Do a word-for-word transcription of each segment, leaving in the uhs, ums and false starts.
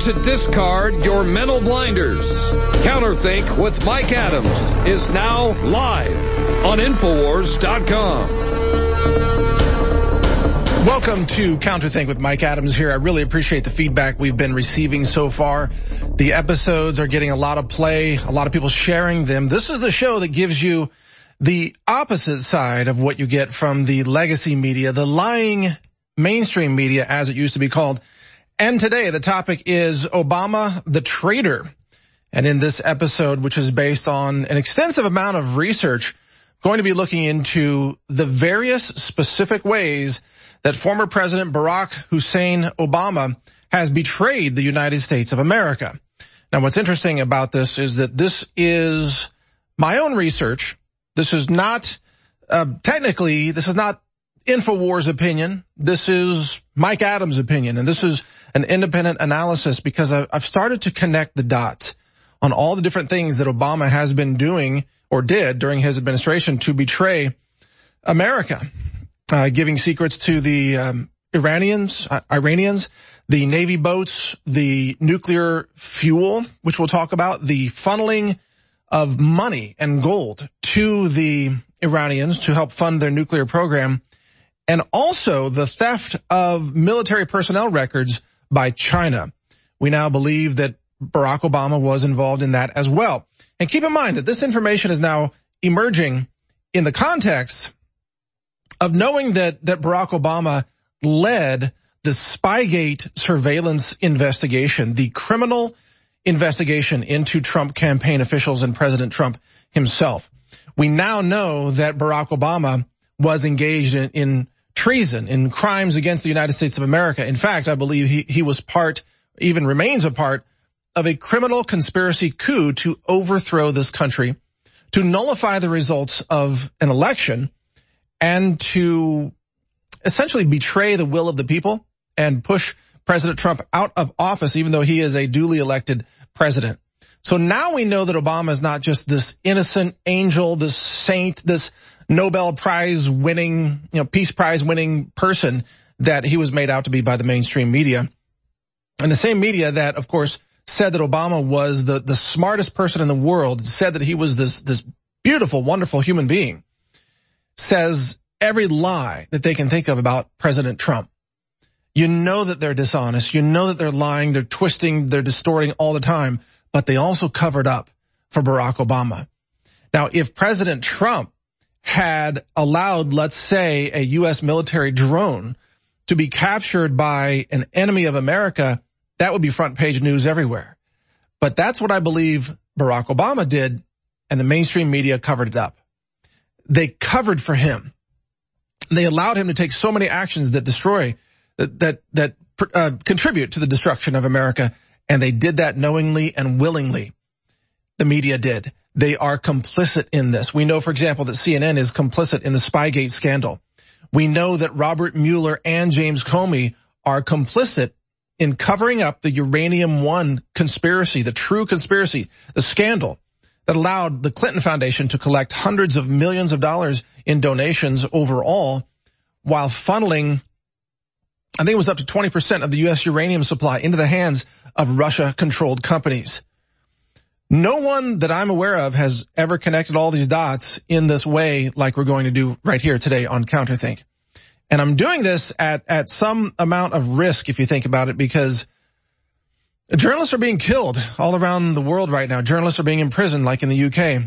to discard your mental blinders. Counterthink with Mike Adams is now live on Infowars dot com. Welcome to Counterthink with Mike Adams here. I really appreciate the feedback we've been receiving so far. The episodes are getting a lot of play, a lot of people sharing them. This is the show that gives you the opposite side of what you get from the legacy media, the lying mainstream media, as it used to be called. And today the topic is Obama the traitor. And in this episode, which is based on an extensive amount of research, going to be looking into the various specific ways that former President Barack Hussein Obama has betrayed the United States of America. Now, what's interesting about this is that this is my own research. This is not, uh, technically, this is not Infowars opinion. This is Mike Adams' opinion, and this is an independent analysis because I've started to connect the dots on all the different things that Obama has been doing or did during his administration to betray America, uh, giving secrets to the um, Iranians, uh, Iranians, the Navy boats, the nuclear fuel, which we'll talk about, the funneling of money and gold to the Iranians to help fund their nuclear program, and also the theft of military personnel records by China. We now believe that Barack Obama was involved in that as well. And keep in mind that this information is now emerging in the context of knowing that, that Barack Obama led the Spygate surveillance investigation, the criminal investigation into Trump campaign officials and President Trump himself. We now know that Barack Obama was engaged in, in treason, in crimes against the United States of America. In fact, I believe he, he was part, even remains a part, of a criminal conspiracy coup to overthrow this country, to nullify the results of an election, and to essentially betray the will of the people and push President Trump out of office, even though he is a duly elected president. So now we know that Obama is not just this innocent angel, this saint, this Nobel Prize winning, you know, Peace Prize winning person that he was made out to be by the mainstream media. And the same media that, of course, said that Obama was the, the smartest person in the world, said that he was this, this beautiful, wonderful human being, says every lie that they can think of about President Trump. You know that they're dishonest. You know that they're lying. They're twisting. They're distorting all the time. But they also covered up for Barack Obama. Now, if President Trump had allowed, let's say, a U S military drone to be captured by an enemy of America, that would be front page news everywhere. But that's what I believe Barack Obama did, and the mainstream media covered it up. They covered for him. They allowed him to take so many actions that destroy, that that, that uh, contribute to the destruction of America, and they did that knowingly and willingly. The media did. They are complicit in this. We know, for example, that C N N is complicit in the Spygate scandal. We know that Robert Mueller and James Comey are complicit in covering up the Uranium One conspiracy, the true conspiracy, the scandal that allowed the Clinton Foundation to collect hundreds of millions of dollars in donations overall, while funneling, I think it was up to twenty percent of the U S uranium supply into the hands of Russia-controlled companies. No one that I'm aware of has ever connected all these dots in this way like we're going to do right here today on Counterthink. And I'm doing this at, at some amount of risk, if you think about it, because journalists are being killed all around the world right now. Journalists are being imprisoned, like in the U K.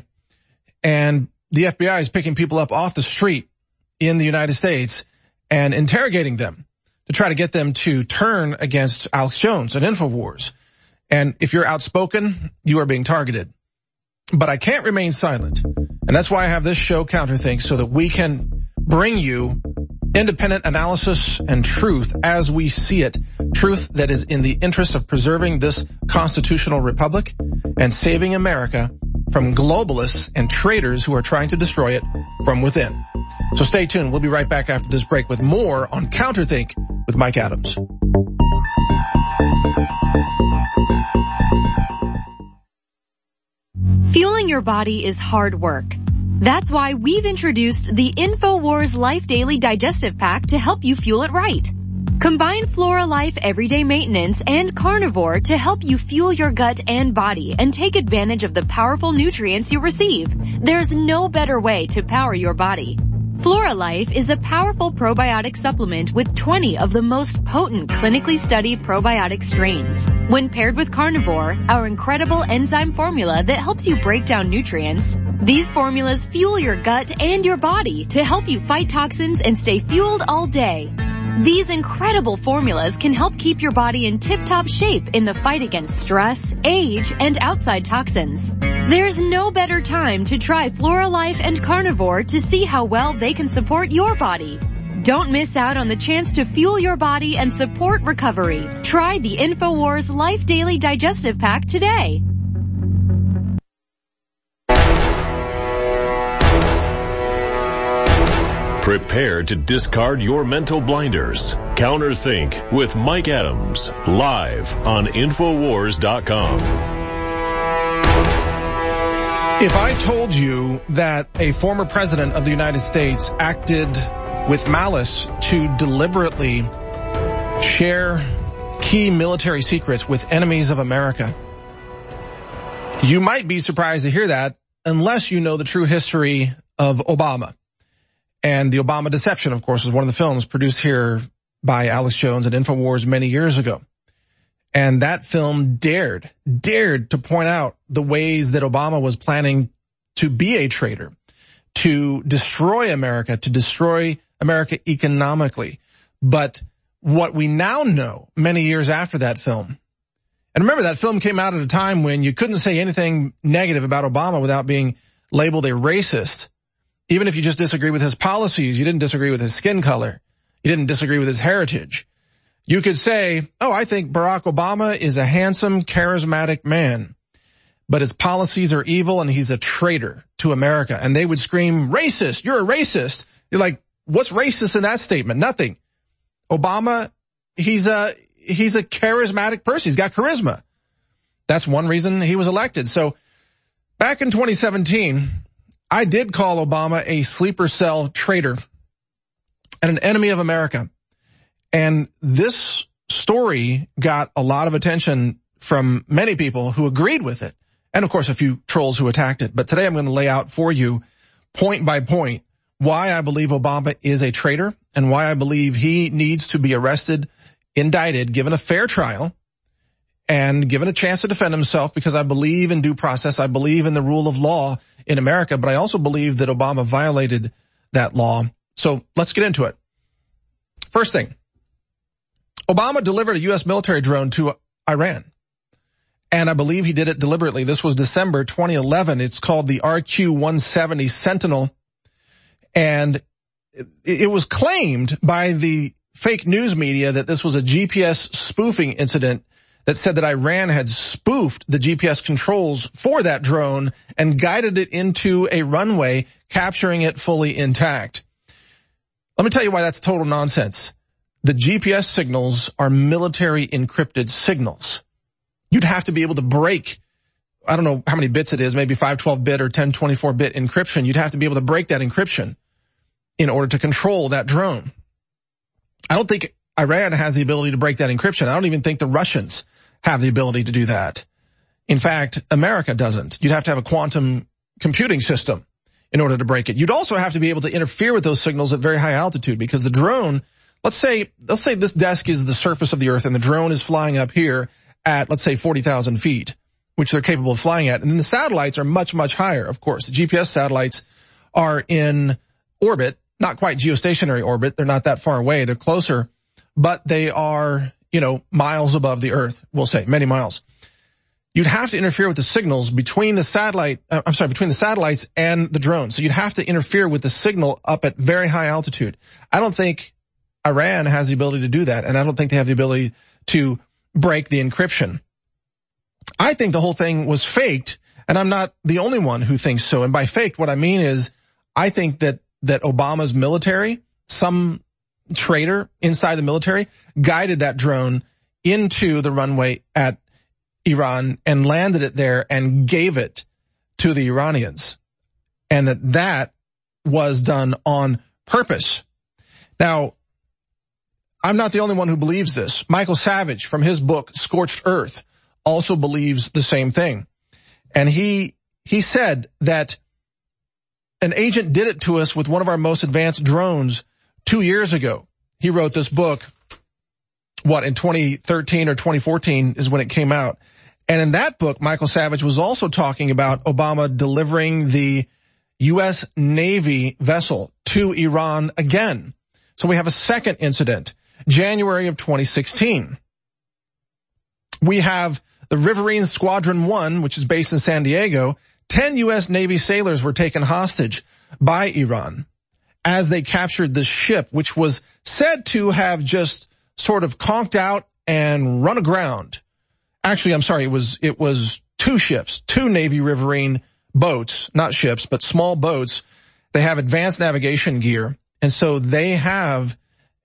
And the F B I is picking people up off the street in the United States and interrogating them to try to get them to turn against Alex Jones and Infowars. And if you're outspoken, you are being targeted. But I can't remain silent. And that's why I have this show, Counterthink, so that we can bring you independent analysis and truth as we see it. Truth that is in the interest of preserving this constitutional republic and saving America from globalists and traitors who are trying to destroy it from within. So stay tuned. We'll be right back after this break with more on Counterthink with Mike Adams. Fueling your body is hard work. That's why we've introduced the InfoWars Life Daily Digestive Pack to help you fuel it right. Combine Flora Life Everyday Maintenance and Carnivore to help you fuel your gut and body and take advantage of the powerful nutrients you receive. There's no better way to power your body. Flora Life is a powerful probiotic supplement with twenty of the most potent clinically studied probiotic strains. When paired with Carnivore, our incredible enzyme formula that helps you break down nutrients, these formulas fuel your gut and your body to help you fight toxins and stay fueled all day. These incredible formulas can help keep your body in tip-top shape in the fight against stress, age, and outside toxins. There's no better time to try Flora Life and Carnivore to see how well they can support your body. Don't miss out on the chance to fuel your body and support recovery. Try the InfoWars Life Daily Digestive Pack today. Prepare to discard your mental blinders. Counterthink with Mike Adams, live on Infowars dot com. If I told you that a former president of the United States acted with malice to deliberately share key military secrets with enemies of America, you might be surprised to hear that unless you know the true history of Obama. And the Obama Deception, of course, was one of the films produced here by Alex Jones at InfoWars many years ago. And that film dared, dared to point out the ways that Obama was planning to be a traitor, to destroy America, to destroy America economically. But what we now know many years after that film, and remember that film came out at a time when you couldn't say anything negative about Obama without being labeled a racist. Even if you just disagree with his policies, you didn't disagree with his skin color, you didn't disagree with his heritage. You could say, oh, I think Barack Obama is a handsome, charismatic man, but his policies are evil and he's a traitor to America. And they would scream, racist, you're a racist. You're like, what's racist in that statement? Nothing. Obama, he's a, he's a charismatic person. He's got charisma. That's one reason he was elected. So back in twenty seventeen, I did call Obama a sleeper cell traitor and an enemy of America. And this story got a lot of attention from many people who agreed with it. And of course, a few trolls who attacked it. But today I'm going to lay out for you point by point why I believe Obama is a traitor and why I believe he needs to be arrested, indicted, given a fair trial, and given a chance to defend himself, because I believe in due process. I believe in the rule of law in America, but I also believe that Obama violated that law. So let's get into it. First thing, Obama delivered a U S military drone to Iran, and I believe he did it deliberately. This was December twenty eleven. It's called the R Q one seventy Sentinel, and it was claimed by the fake news media that this was a G P S spoofing incident that said that Iran had spoofed the G P S controls for that drone and guided it into a runway, capturing it fully intact. Let me tell you why that's total nonsense. The G P S signals are military encrypted signals. You'd have to be able to break, I don't know how many bits it is, maybe five twelve bit or ten twenty-four bit encryption. You'd have to be able to break that encryption in order to control that drone. I don't think Iran has the ability to break that encryption. I don't even think the Russians have the ability to do that. In fact, America doesn't. You'd have to have a quantum computing system in order to break it. You'd also have to be able to interfere with those signals at very high altitude, because the drone, let's say, let's say this desk is the surface of the earth and the drone is flying up here at, let's say, forty thousand feet, which they're capable of flying at. And then the satellites are much, much higher, of course. The G P S satellites are in orbit, not quite geostationary orbit. They're not that far away. They're closer, but they are, you know, miles above the earth, we'll say, many miles. You'd have to interfere with the signals between the satellite, uh, I'm sorry, between the satellites and the drone. So you'd have to interfere with the signal up at very high altitude. I don't think Iran has the ability to do that, and I don't think they have the ability to break the encryption. I think the whole thing was faked, and I'm not the only one who thinks so. And by faked, what I mean is I think that, that Obama's military, some traitor inside the military, guided that drone into the runway at Iran and landed it there and gave it to the Iranians, and that that was done on purpose. Now, I'm not the only one who believes this. Michael Savage, from his book, Scorched Earth, also believes the same thing. And he, he said that an agent did it to us with one of our most advanced drones two years ago. He wrote this book, what, in twenty thirteen or twenty fourteen is when it came out. And in that book, Michael Savage was also talking about Obama delivering the U S Navy vessel to Iran again. So we have a second incident, January of twenty sixteen. We have the Riverine Squadron one, which is based in San Diego. Ten U S Navy sailors were taken hostage by Iran as they captured this ship, which was said to have just sort of conked out and run aground. Actually, I'm sorry, it was, it was two ships, two Navy Riverine boats, not ships, but small boats. They have advanced navigation gear. And so they have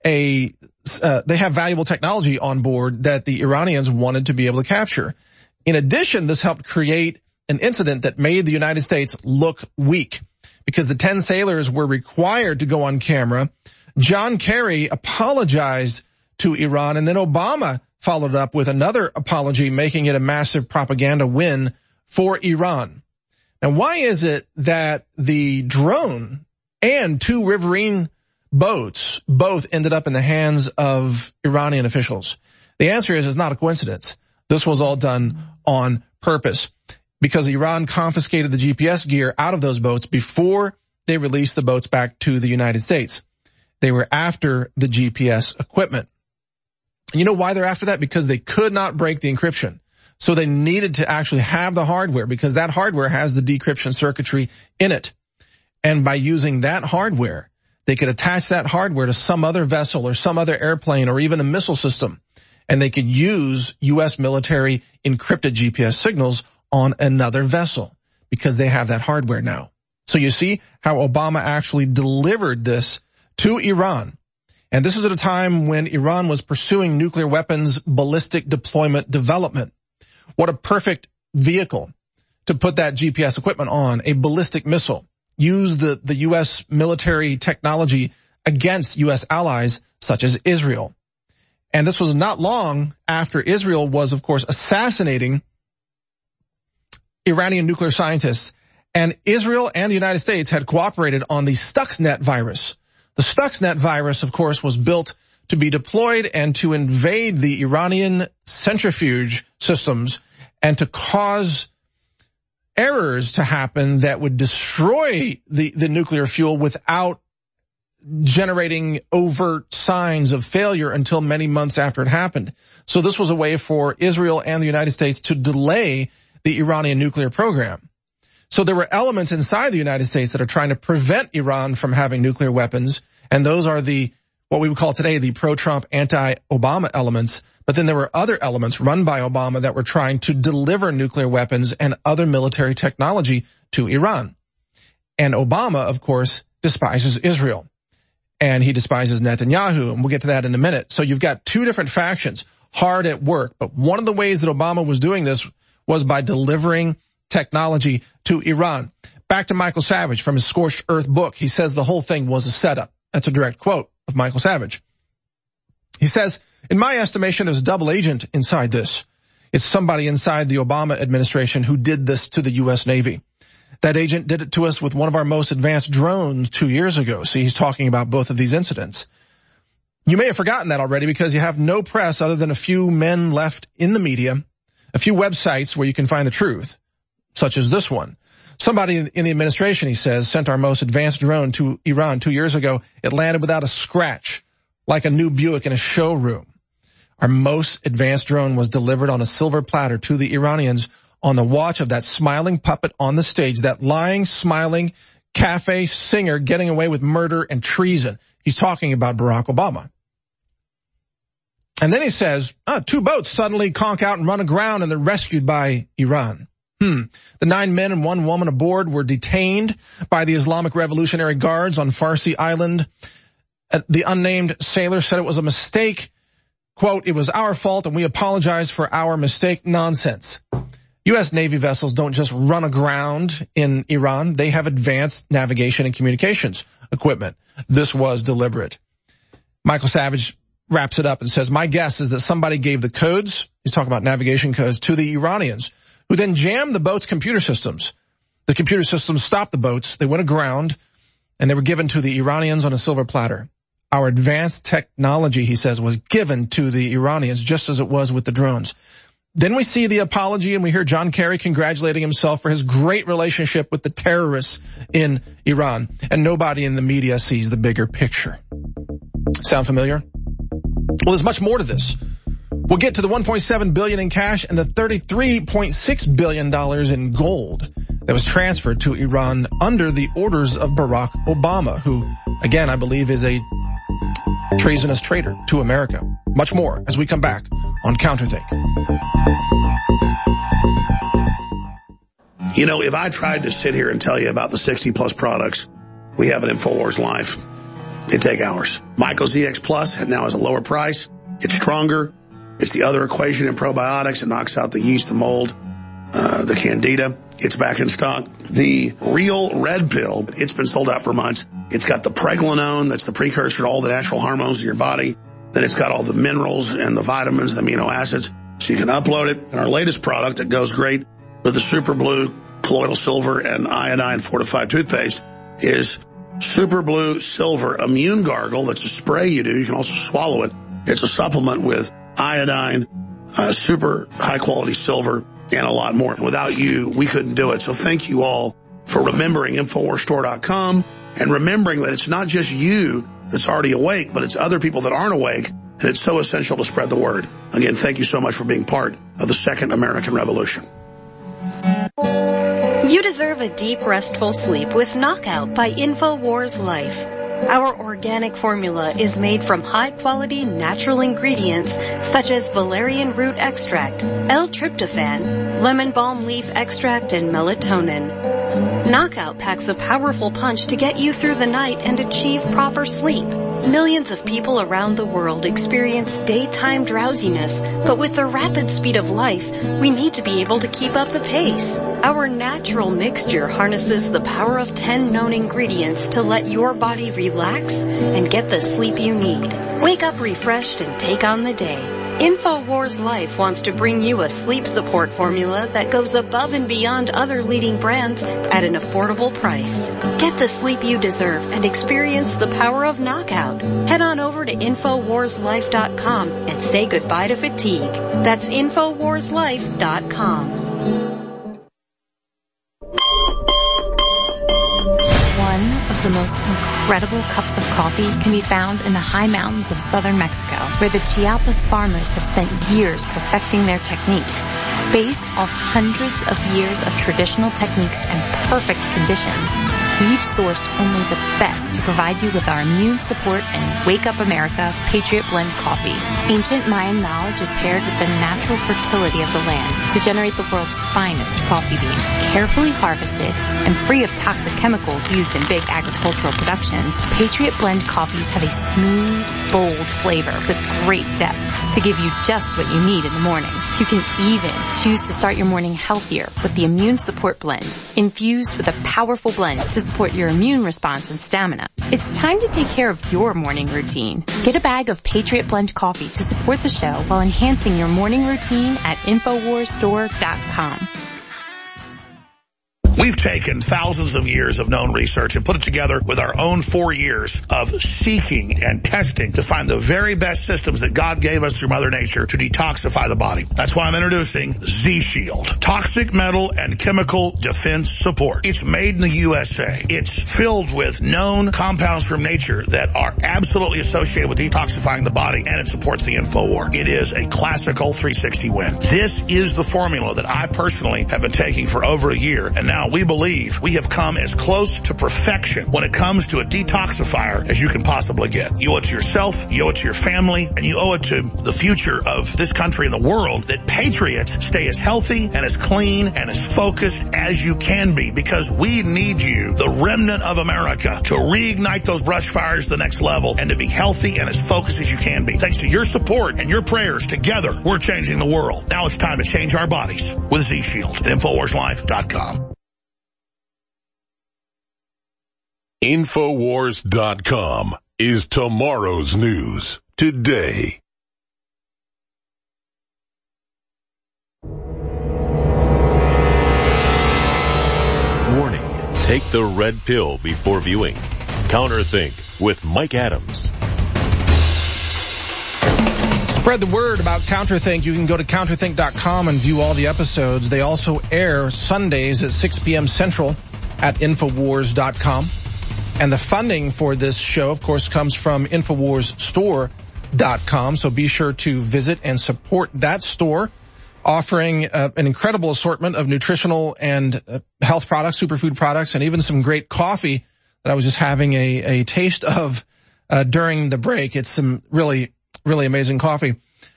a, uh, they have valuable technology on board that the Iranians wanted to be able to capture. In addition, this helped create an incident that made the United States look weak because the ten sailors were required to go on camera. John Kerry apologized to Iran, and then Obama followed up with another apology, making it a massive propaganda win for Iran. Now, why is it that the drone and two Riverine boats both ended up in the hands of Iranian officials? The answer is it's not a coincidence. This was all done on purpose because Iran confiscated the G P S gear out of those boats before they released the boats back to the United States. They were after the G P S equipment. You know why they're after that? Because they could not break the encryption. So they needed to actually have the hardware because that hardware has the decryption circuitry in it. And by using that hardware, they could attach that hardware to some other vessel or some other airplane or even a missile system. And they could use U S military encrypted G P S signals on another vessel because they have that hardware now. So you see how Obama actually delivered this to Iran. And this is at a time when Iran was pursuing nuclear weapons ballistic deployment development. What a perfect vehicle to put that G P S equipment on, a ballistic missile. Use the, the U S military technology against U S allies such as Israel. And this was not long after Israel was, of course, assassinating Iranian nuclear scientists. And Israel and the United States had cooperated on the Stuxnet virus. The Stuxnet virus, of course, was built to be deployed and to invade the Iranian centrifuge systems and to cause errors to happen that would destroy the, the nuclear fuel without generating overt signs of failure until many months after it happened. So this was a way for Israel and the United States to delay the Iranian nuclear program. So there were elements inside the United States that are trying to prevent Iran from having nuclear weapons, and those are the, what we would call today, the pro-Trump, anti-Obama elements. But then there were other elements run by Obama that were trying to deliver nuclear weapons and other military technology to Iran. And Obama, of course, despises Israel. And he despises Netanyahu, and we'll get to that in a minute. So you've got two different factions hard at work. But one of the ways that Obama was doing this was by delivering technology to Iran. Back to Michael Savage from his Scorched Earth book. He says the whole thing was a setup. That's a direct quote of Michael Savage. He says, in my estimation, there's a double agent inside this. It's somebody inside the Obama administration who did this to the U S Navy. That agent did it to us with one of our most advanced drones two years ago. See, he's talking about both of these incidents. You may have forgotten that already because you have no press other than a few men left in the media, a few websites where you can find the truth, such as this one. Somebody in the administration, he says, sent our most advanced drone to Iran two years ago. It landed without a scratch, like a new Buick in a showroom. Our most advanced drone was delivered on a silver platter to the Iranians on the watch of that smiling puppet on the stage, that lying, smiling cafe singer getting away with murder and treason. He's talking about Barack Obama. And then he says, oh, two boats suddenly conk out and run aground and they're rescued by Iran. Hmm. The nine men and one woman aboard were detained by the Islamic Revolutionary Guards on Farsi Island. The unnamed sailor said it was a mistake. Quote, it was our fault and we apologize for our mistake. Nonsense. U S Navy vessels don't just run aground in Iran. They have advanced navigation and communications equipment. This was deliberate. Michael Savage wraps it up and says, my guess is that somebody gave the codes, he's talking about navigation codes, to the Iranians, who then jammed the boat's computer systems. The computer systems stopped the boats, they went aground, and they were given to the Iranians on a silver platter. Our advanced technology, he says, was given to the Iranians just as it was with the drones. Then we see the apology and we hear John Kerry congratulating himself for his great relationship with the terrorists in Iran. And nobody in the media sees the bigger picture. Sound familiar? Well, there's much more to this. We'll get to the one point seven billion dollars in cash and the thirty-three point six billion dollars in gold that was transferred to Iran under the orders of Barack Obama, who, again, I believe is a treasonous traitor to America. Much more as we come back on Counterthink. You know, if I tried to sit here and tell you about the sixty plus products we have at InfoWars Live, it'd take hours. Myco Z X Plus now has a lower price. It's stronger. It's the other equation in probiotics. It knocks out the yeast, the mold, uh, the candida. It's back in stock. The Real Red Pill, it's been sold out for months. It's got the pregnenolone, that's the precursor to all the natural hormones in your body. Then it's got all the minerals and the vitamins, the amino acids, so you can upload it. And our latest product that goes great with the Super Blue, colloidal silver, and iodine fortified toothpaste is Super Blue Silver Immune Gargle. That's a spray you do. You can also swallow it. It's a supplement with iodine, uh, super high-quality silver, and a lot more. Without you, we couldn't do it. So thank you all for remembering Infowars Store dot com and remembering that it's not just you that's already awake, but it's other people that aren't awake, and it's so essential to spread the word. Again, thank you so much for being part of the Second American Revolution. You deserve a deep, restful sleep with Knockout by InfoWars Life. Our organic formula is made from high-quality natural ingredients such as valerian root extract, L-tryptophan, lemon balm leaf extract, and melatonin. Knockout packs a powerful punch to get you through the night and achieve proper sleep. Millions of people around the world experience daytime drowsiness, but with the rapid speed of life, we need to be able to keep up the pace. Our natural mixture harnesses the power of ten known ingredients to let your body relax and get the sleep you need. Wake up refreshed and take on the day. InfoWars Life wants to bring you a sleep support formula that goes above and beyond other leading brands at an affordable price. Get the sleep you deserve and experience the power of Knockout. Head on over to Infowars Life dot com and say goodbye to fatigue. That's Infowars Life dot com. One of the most incredible cups of coffee can be found in the high mountains of southern Mexico, where the Chiapas farmers have spent years perfecting their techniques. Based off hundreds of years of traditional techniques and perfect conditions, we've sourced only the best to provide you with our immune support and Wake Up America Patriot Blend coffee. Ancient Mayan knowledge is paired with the natural fertility of the land to generate the world's finest coffee bean, carefully harvested and free of toxic chemicals used in big agricultural productions. Patriot Blend coffees have a smooth, bold flavor with great depth to give you just what you need in the morning. You can even choose to start your morning healthier with the Immune Support Blend, infused with a powerful blend to support your immune response and stamina. It's time to take care of your morning routine. Get a bag of Patriot Blend coffee to support the show while enhancing your morning routine at Infowars Store dot com. We've taken thousands of years of known research and put it together with our own four years of seeking and testing to find the very best systems that God gave us through Mother Nature to detoxify the body. That's why I'm introducing Z-Shield, Toxic Metal and Chemical Defense Support. It's made in the U S A. It's filled with known compounds from nature that are absolutely associated with detoxifying the body, and it supports the InfoWar. It is a classical three sixty win. This is the formula that I personally have been taking for over a year, and now we believe we have come as close to perfection when it comes to a detoxifier as you can possibly get. You owe it to yourself, you owe it to your family, and you owe it to the future of this country and the world that patriots stay as healthy and as clean and as focused as you can be, because we need you, the remnant of America, to reignite those brush fires to the next level and to be healthy and as focused as you can be. Thanks to your support and your prayers, together we're changing the world. Now it's time to change our bodies with Z-Shield at Infowars Life dot com. Infowars dot com is tomorrow's news today. Warning, take the red pill before viewing. Counterthink with Mike Adams. Spread the word about Counterthink. You can go to counterthink dot com and view all the episodes. They also air Sundays at six p.m. Central at infowars dot com. And the funding for this show, of course, comes from infowars store dot com. So be sure to visit and support that store, offering uh, an incredible assortment of nutritional and uh, health products, superfood products, and even some great coffee that I was just having a, a taste of uh, during the break. It's some really really amazing coffee.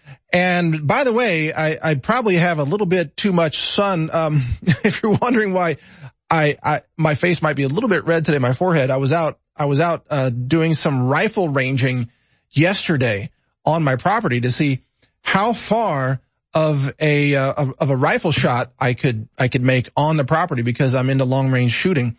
And by the way, I, I probably have a little bit too much sun. Um, if you're wondering why I, I, my face might be a little bit red today, my forehead, I was out, I was out, uh, doing some rifle ranging yesterday on my property to see how far of a, uh, of, of a rifle shot I could, I could make on the property because I'm into long range shooting.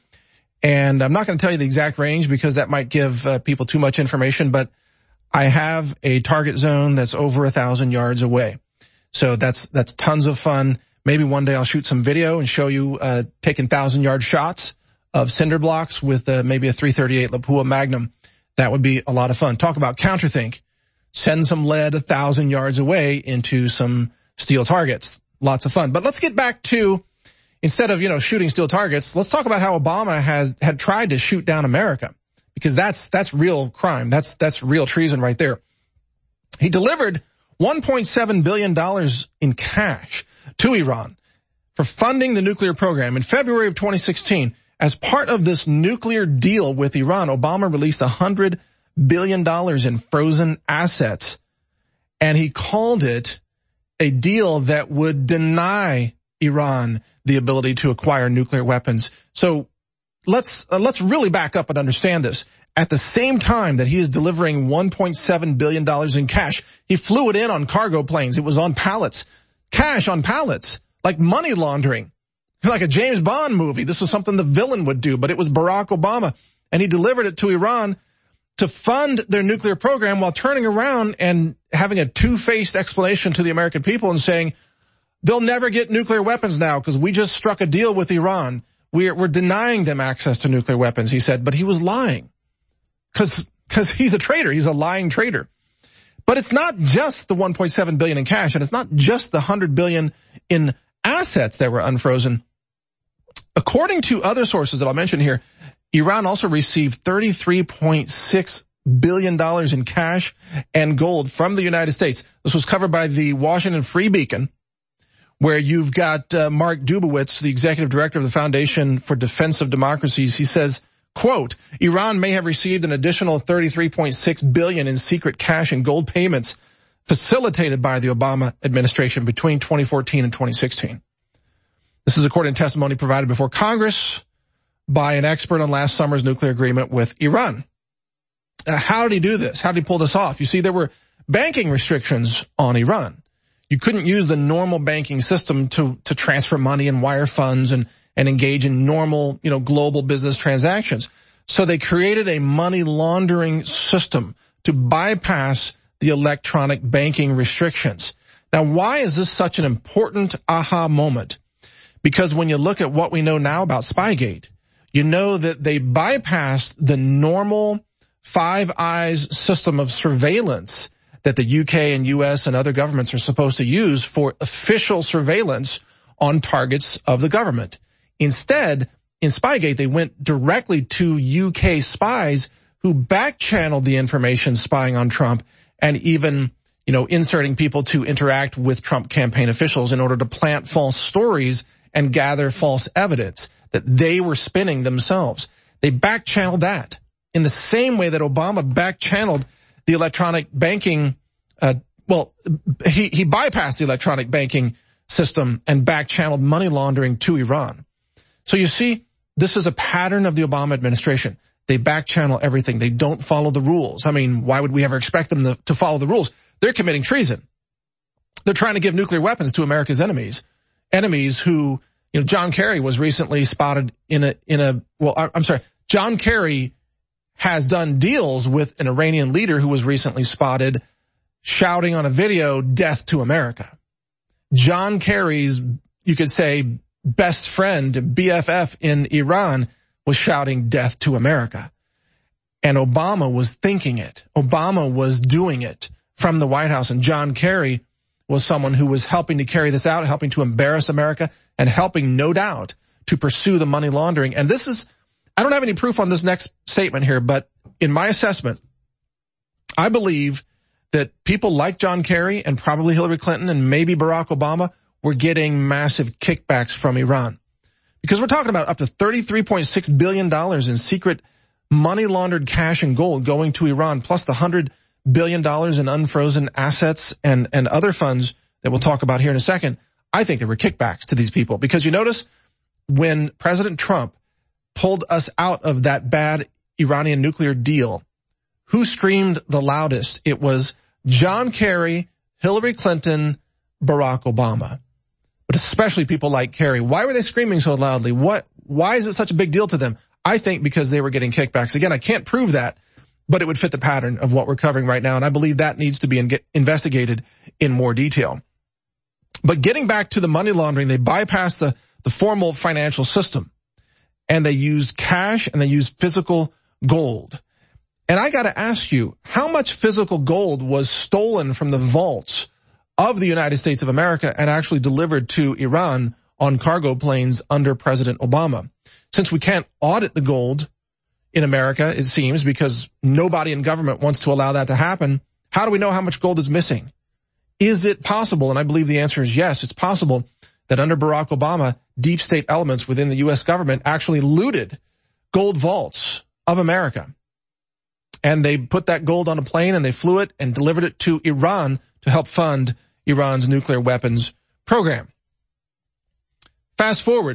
And I'm not going to tell you the exact range because that might give uh, people too much information, but I have a target zone that's over a thousand yards away. So that's, that's tons of fun. Maybe one day I'll shoot some video and show you, uh, taking thousand yard shots of cinder blocks with, uh, maybe a three thirty-eight Lapua Magnum. That would be a lot of fun. Talk about counterthink. Send some lead a thousand yards away into some steel targets. Lots of fun. But let's get back to, instead of, you know, shooting steel targets, let's talk about how Obama has, had tried to shoot down America. Because that's, that's real crime. That's, that's real treason right there. He delivered one point seven billion dollars in cash to Iran for funding the nuclear program. In February of twenty sixteen, as part of this nuclear deal with Iran, Obama released one hundred billion dollars in frozen assets. And he called it a deal that would deny Iran the ability to acquire nuclear weapons. So Let's uh, let's really back up and understand this. At the same time that he is delivering one point seven billion dollars in cash, he flew it in on cargo planes. It was on pallets. Cash on pallets. Like money laundering. Like a James Bond movie. This was something the villain would do, but it was Barack Obama. And he delivered it to Iran to fund their nuclear program while turning around and having a two-faced explanation to the American people and saying, they'll never get nuclear weapons now because we just struck a deal with Iran. We're, we're denying them access to nuclear weapons, he said, but he was lying. Cause, cause he's a traitor. He's a lying traitor. But it's not just the one point seven billion in cash, and it's not just the one hundred billion in assets that were unfrozen. According to other sources that I'll mention here, Iran also received thirty-three point six billion dollars in cash and gold from the United States. This was covered by the Washington Free Beacon, where you've got uh, Mark Dubowitz, the executive director of the Foundation for Defense of Democracies. He says, quote, Iran may have received an additional thirty-three point six billion dollars in secret cash and gold payments facilitated by the Obama administration between twenty fourteen and twenty sixteen. This is according to testimony provided before Congress by an expert on last summer's nuclear agreement with Iran. Uh, how did he do this? How did he pull this off? You see, there were banking restrictions on Iran. You couldn't use the normal banking system to, to transfer money and wire funds and, and engage in normal, you know, global business transactions. So they created a money laundering system to bypass the electronic banking restrictions. Now, why is this such an important aha moment? Because when you look at what we know now about Spygate, you know that they bypassed the normal Five Eyes system of surveillance that the U K and U S and other governments are supposed to use for official surveillance on targets of the government. Instead, in Spygate, they went directly to U K spies who back-channeled the information spying on Trump and even, you know, inserting people to interact with Trump campaign officials in order to plant false stories and gather false evidence that they were spinning themselves. They back-channeled that in the same way that Obama back-channeled the electronic banking, uh, well, he, he bypassed the electronic banking system and back-channeled money laundering to Iran. So you see, this is a pattern of the Obama administration. They back-channel everything. They don't follow the rules. I mean, why would we ever expect them to, to follow the rules? They're committing treason. They're trying to give nuclear weapons to America's enemies. Enemies who, you know, John Kerry was recently spotted in a, in a, well, I'm sorry, John Kerry has done deals with an Iranian leader who was recently spotted shouting on a video, "Death to America." John Kerry's, you could say, best friend, B F F in Iran was shouting, "Death to America." And Obama was thinking it. Obama was doing it from the White House. And John Kerry was someone who was helping to carry this out, helping to embarrass America, and helping, no doubt, to pursue the money laundering. And this is, I don't have any proof on this next statement here, but in my assessment, I believe that people like John Kerry and probably Hillary Clinton and maybe Barack Obama were getting massive kickbacks from Iran. Because we're talking about up to thirty-three point six billion dollars in secret money laundered cash and gold going to Iran, plus the one hundred billion dollars in unfrozen assets and, and other funds that we'll talk about here in a second. I think there were kickbacks to these people. Because you notice when President Trump pulled us out of that bad Iranian nuclear deal, who screamed the loudest? It was John Kerry, Hillary Clinton, Barack Obama. But especially people like Kerry. Why were they screaming so loudly? What? Why is it such a big deal to them? I think because they were getting kickbacks. Again, I can't prove that, but it would fit the pattern of what we're covering right now, and I believe that needs to be in, investigated in more detail. But getting back to the money laundering, they bypass the, the formal financial system, and they use cash and they use physical gold. And I got to ask you, how much physical gold was stolen from the vaults of the United States of America and actually delivered to Iran on cargo planes under President Obama? Since we can't audit the gold in America, it seems, because nobody in government wants to allow that to happen, how do we know how much gold is missing? Is it possible, and I believe the answer is yes, it's possible that under Barack Obama, deep state elements within the U S government actually looted gold vaults of America. And they put that gold on a plane and they flew it and delivered it to Iran to help fund Iran's nuclear weapons program. Fast forward.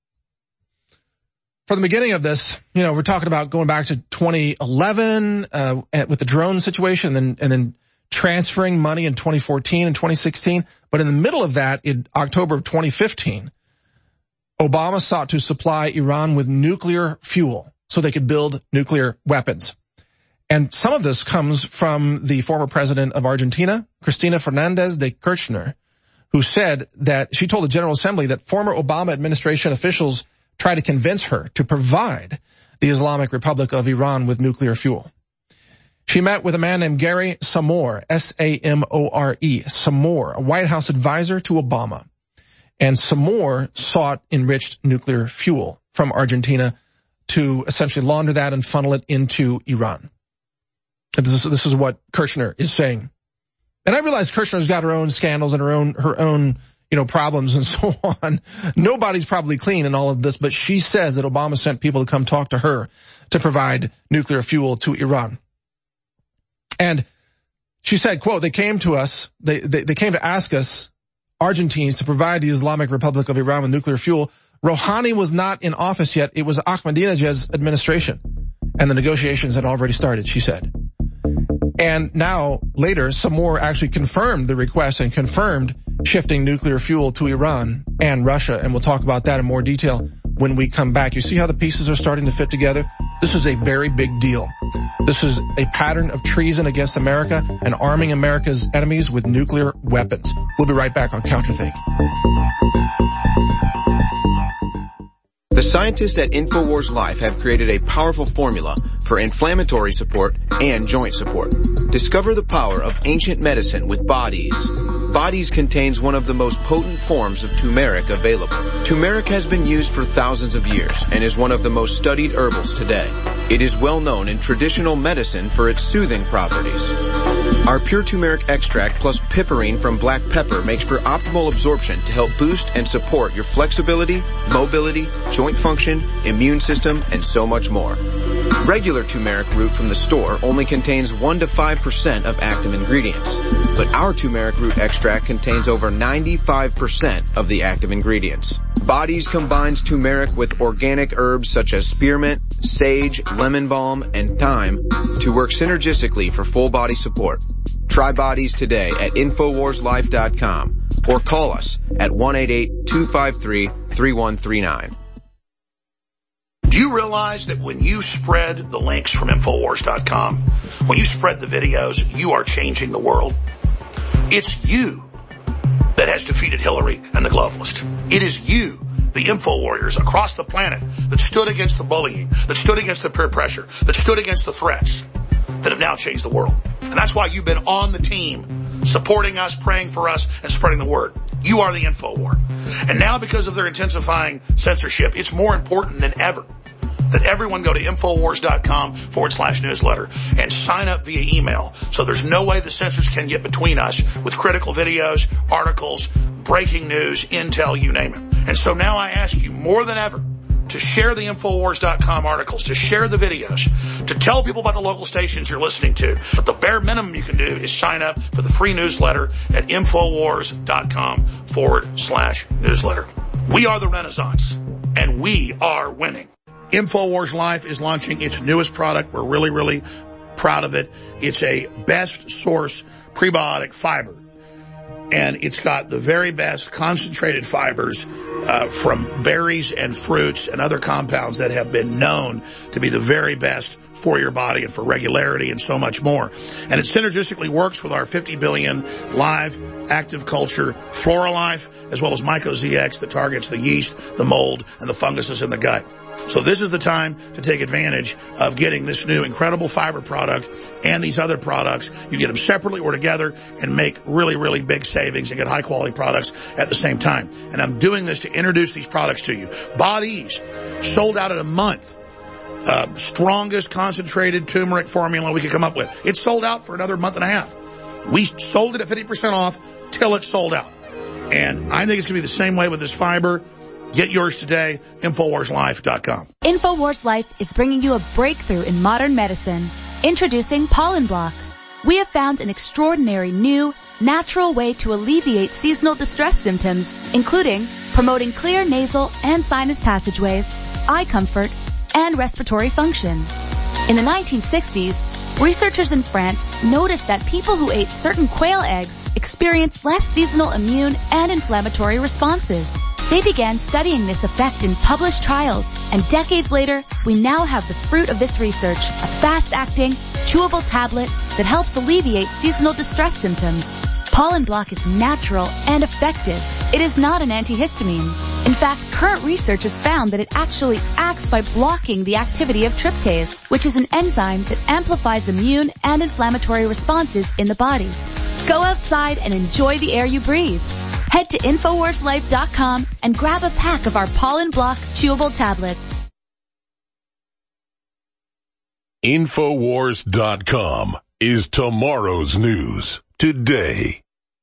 From the beginning of this, you know, we're talking about going back to twenty eleven uh, with the drone situation, and then, and then transferring money in twenty fourteen and twenty sixteen. But in the middle of that, in October of twenty fifteen, Obama sought to supply Iran with nuclear fuel so they could build nuclear weapons. And some of this comes from the former president of Argentina, Cristina Fernandez de Kirchner, who said that she told the General Assembly that former Obama administration officials tried to convince her to provide the Islamic Republic of Iran with nuclear fuel. She met with a man named Gary Samore, S A M O R E, Samore, a White House advisor to Obama. And Samore sought enriched nuclear fuel from Argentina to essentially launder that and funnel it into Iran. And this is, this is what Kirchner is saying. And I realize Kirchner's got her own scandals and her own, her own, you know, problems and so on. Nobody's probably clean in all of this, but she says that Obama sent people to come talk to her to provide nuclear fuel to Iran. And she said, quote, they came to us, they, they, they came to ask us, Argentines, to provide the Islamic Republic of Iran with nuclear fuel. Rouhani was not in office yet. It was Ahmadinejad's administration. And the negotiations had already started, she said. And now, later, Samore actually confirmed the request and confirmed shifting nuclear fuel to Iran and Russia. And we'll talk about that in more detail when we come back. You see how the pieces are starting to fit together? This is a very big deal. This is a pattern of treason against America and arming America's enemies with nuclear weapons. We'll be right back on CounterThink. The scientists at InfoWars Life have created a powerful formula for inflammatory support and joint support. Discover the power of ancient medicine with Bodies. Bodies contains one of the most potent forms of turmeric available. Turmeric has been used for thousands of years and is one of the most studied herbals today. It is well known in traditional medicine for its soothing properties. Our pure turmeric extract plus piperine from black pepper makes for optimal absorption to help boost and support your flexibility, mobility, joint function, immune system, and so much more. Regular turmeric root from the store only contains one to five percent of active ingredients, but our turmeric root extract contains over ninety-five percent of the active ingredients. Bodies combines turmeric with organic herbs such as spearmint, sage, lemon balm, and thyme to work synergistically for full body support. Try Bodies today at Infowars Life dot com or call us at one eight eight, two five three, three one three nine. Do you you realize that when you spread the links from Infowars dot com, when you spread the videos, you are changing the world? It's you that has defeated Hillary and the globalists. It is you, the info warriors across the planet, that stood against the bullying, that stood against the peer pressure, that stood against the threats, that have now changed the world. And that's why you've been on the team, supporting us, praying for us, and spreading the word. You are the info war. And now, because of their intensifying censorship, it's more important than ever that everyone go to Infowars.com forward slash newsletter and sign up via email. So there's no way the censors can get between us with critical videos, articles, breaking news, intel, you name it. And so now I ask you more than ever to share the Infowars dot com articles, to share the videos, to tell people about the local stations you're listening to. But the bare minimum you can do is sign up for the free newsletter at Infowars.com forward slash newsletter. We are the Renaissance, and we are winning. Infowars Life is launching its newest product. We're really, really proud of it. It's a best source prebiotic fiber. And it's got the very best concentrated fibers uh, from berries and fruits and other compounds that have been known to be the very best for your body and for regularity and so much more. And it synergistically works with our fifty billion live active culture FloraLife, as well as Myco-Z X that targets the yeast, the mold, and the funguses in the gut. So this is the time to take advantage of getting this new incredible fiber product and these other products. You get them separately or together and make really, really big savings and get high quality products at the same time. And I'm doing this to introduce these products to you. Body's sold out in a month. Uh, strongest concentrated turmeric formula we could come up with. It's sold out for another month and a half. We sold it at fifty percent off till it's sold out. And I think it's going to be the same way with this fiber. Get yours today, Infowars Life dot com. Infowars Life is bringing you a breakthrough in modern medicine. Introducing Pollen Block. We have found an extraordinary new, natural way to alleviate seasonal distress symptoms, including promoting clear nasal and sinus passageways, eye comfort, and respiratory function. In the nineteen sixties, researchers in France noticed that people who ate certain quail eggs experienced less seasonal immune and inflammatory responses. They began studying this effect in published trials, and decades later, we now have the fruit of this research, a fast-acting, chewable tablet that helps alleviate seasonal distress symptoms. Pollen Block is natural and effective. It is not an antihistamine. In fact, current research has found that it actually acts by blocking the activity of tryptase, which is an enzyme that amplifies immune and inflammatory responses in the body. Go outside and enjoy the air you breathe. Head to Infowars Life dot com and grab a pack of our Pollen Block chewable tablets. Infowars dot com is tomorrow's news today.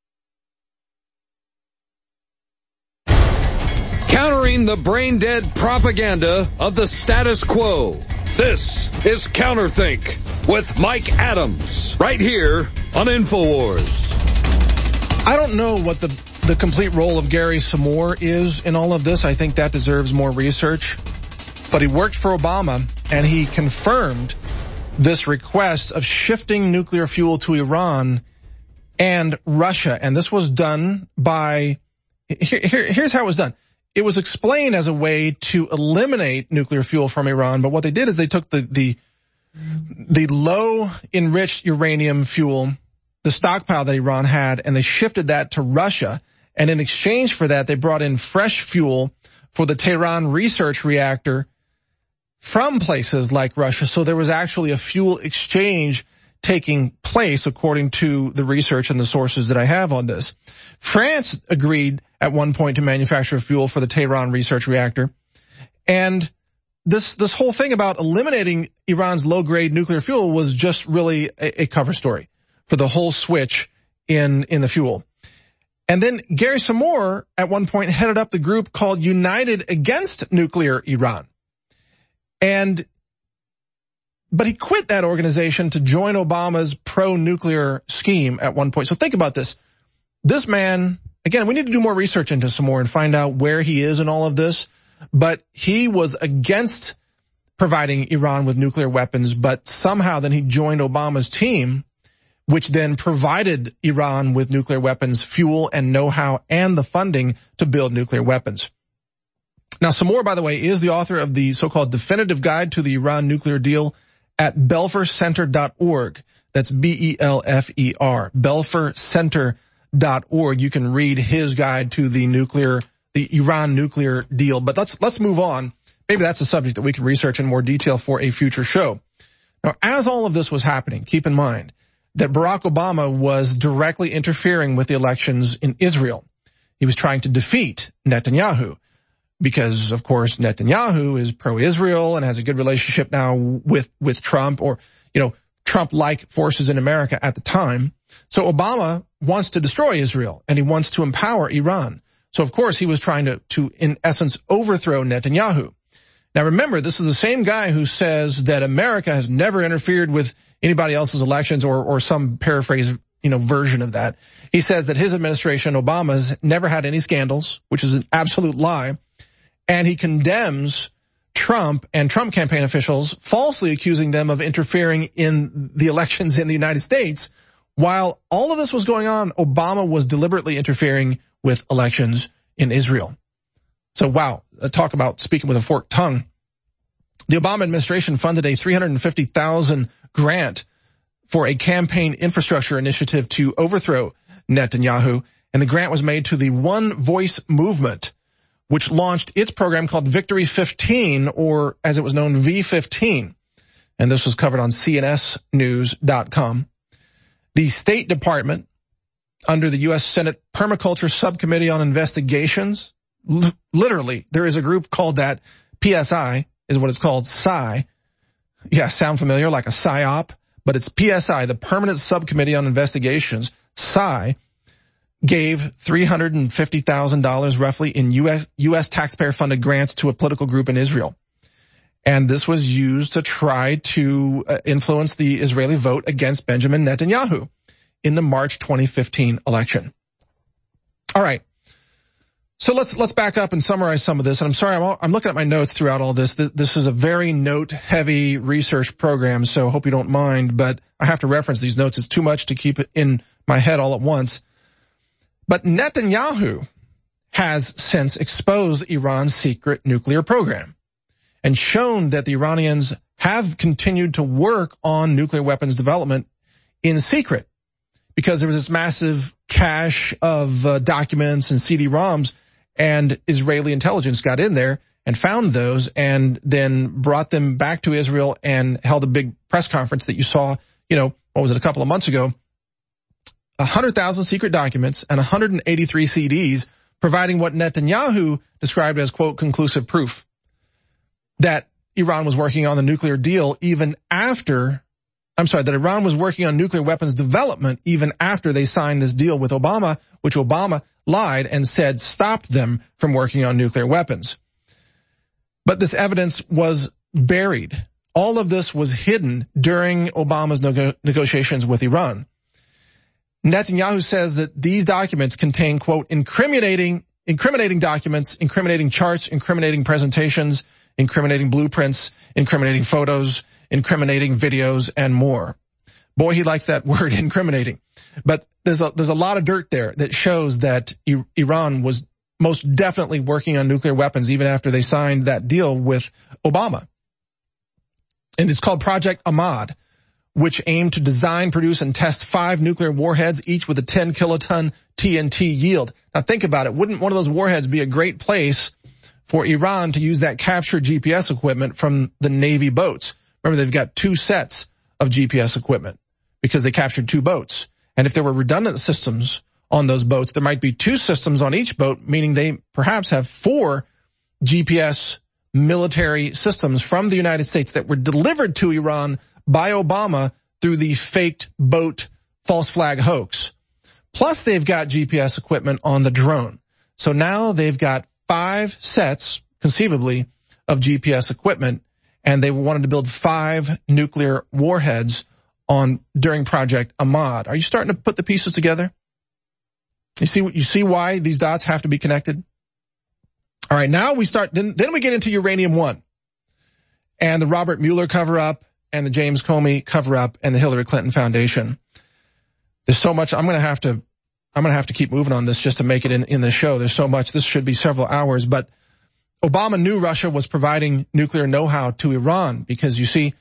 Countering the brain-dead propaganda of the status quo. This is Counterthink with Mike Adams, right here on Infowars. I don't know what the the complete role of Gary Samore is in all of this. I think that deserves more research. But he worked for Obama, and he confirmed this request of shifting nuclear fuel to Iran and Russia. And this was done by, here, here, here's how it was done. It was explained as a way to eliminate nuclear fuel from Iran, but what they did is they took the, the, the low enriched uranium fuel, the stockpile that Iran had, and they shifted that to Russia. And in exchange for that, they brought in fresh fuel for the Tehran research reactor from places like Russia. So there was actually a fuel exchange taking place, according to the research and the sources that I have on this. France agreed at one point to manufacture fuel for the Tehran research reactor. And this, this whole thing about eliminating Iran's low-grade nuclear fuel was just really a, a cover story for the whole switch in, in the fuel. And then Gary Samore at one point headed up the group called United Against Nuclear Iran. And, but he quit that organization to join Obama's pro-nuclear scheme at one point. So think about this. This man, again, we need to do more research into Samore and find out where he is in all of this. But he was against providing Iran with nuclear weapons, but somehow then he joined Obama's team, which then provided Iran with nuclear weapons, fuel and know-how, and the funding to build nuclear weapons. Now, Samore, by the way, is the author of the so-called Definitive Guide to the Iran Nuclear Deal at belfer center dot org. That's B E L F E R, belfer center dot org. You can read his guide to the nuclear, the Iran nuclear deal. But let's, let's move on. Maybe that's a subject that we can research in more detail for a future show. Now, as all of this was happening, keep in mind that Barack Obama was directly interfering with the elections in Israel. He was trying to defeat Netanyahu because, of course, Netanyahu is pro-Israel and has a good relationship now with, with Trump, or, you know, Trump-like forces in America at the time. So Obama wants to destroy Israel, and he wants to empower Iran. So, of course, he was trying to, to, in essence, overthrow Netanyahu. Now, remember, this is the same guy who says that America has never interfered with anybody else's elections, or, or some paraphrase, you know, version of that. He says that his administration, Obama's, never had any scandals, which is an absolute lie. And he condemns Trump and Trump campaign officials, falsely accusing them of interfering in the elections in the United States. While all of this was going on, Obama was deliberately interfering with elections in Israel. So, wow, talk about speaking with a forked tongue. The Obama administration funded a three hundred fifty thousand dollars grant for a campaign infrastructure initiative to overthrow Netanyahu, and the grant was made to the One Voice movement, which launched its program called Victory fifteen, or as it was known, V fifteen. And this was covered on C N S news dot com. The State Department, under the U S Senate Permaculture Subcommittee on Investigations, l- literally, there is a group called that, P S I is what it's called, S I. Yeah, sound familiar, like a PSYOP, but it's P S I, the Permanent Subcommittee on Investigations. S I gave three hundred fifty thousand dollars roughly in U S U S taxpayer-funded grants to a political group in Israel. And this was used to try to uh, influence the Israeli vote against Benjamin Netanyahu in the March twenty fifteen election. All right. So let's let's back up and summarize some of this. And I'm sorry, I'm, all, I'm looking at my notes throughout all this. This, this is a very note-heavy research program, so I hope you don't mind. But I have to reference these notes. It's too much to keep it in my head all at once. But Netanyahu has since exposed Iran's secret nuclear program and shown that the Iranians have continued to work on nuclear weapons development in secret, because there was this massive cache of uh, documents and C D ROMs, and Israeli intelligence got in there and found those and then brought them back to Israel and held a big press conference that you saw, you know, what was it, a couple of months ago. one hundred thousand secret documents and one hundred eighty-three C Ds providing what Netanyahu described as, quote, conclusive proof that Iran was working on the nuclear deal even after, I'm sorry, that Iran was working on nuclear weapons development even after they signed this deal with Obama, which Obama lied and said stopped them from working on nuclear weapons. But this evidence was buried. All of this was hidden during Obama's nego- negotiations with Iran. Netanyahu says that these documents contain, quote, incriminating, incriminating documents, incriminating charts, incriminating presentations, incriminating blueprints, incriminating photos, incriminating videos, and more. Boy, he likes that word, incriminating. But there's a, there's a lot of dirt there that shows that I- Iran was most definitely working on nuclear weapons even after they signed that deal with Obama. And it's called Project Ahmad, which aimed to design, produce, and test five nuclear warheads, each with a ten kiloton T N T yield. Now think about it. Wouldn't one of those warheads be a great place for Iran to use that captured G P S equipment from the Navy boats? Remember, they've got two sets of G P S equipment because they captured two boats. And if there were redundant systems on those boats, there might be two systems on each boat, meaning they perhaps have four G P S military systems from the United States that were delivered to Iran by Obama through the faked boat false flag hoax. Plus, they've got G P S equipment on the drone. So now they've got five sets, conceivably, of G P S equipment, and they wanted to build five nuclear warheads on during Project Ahmad. Are you starting to put the pieces together? You see, you see why these dots have to be connected? All right, now we start, then, then we get into Uranium One and the Robert Mueller cover-up and the James Comey cover-up and the Hillary Clinton Foundation. There's so much, I'm going to have to, I'm going to have to keep moving on this just to make it in, in the show. There's so much, this should be several hours, but Obama knew Russia was providing nuclear know-how to Iran because, you see,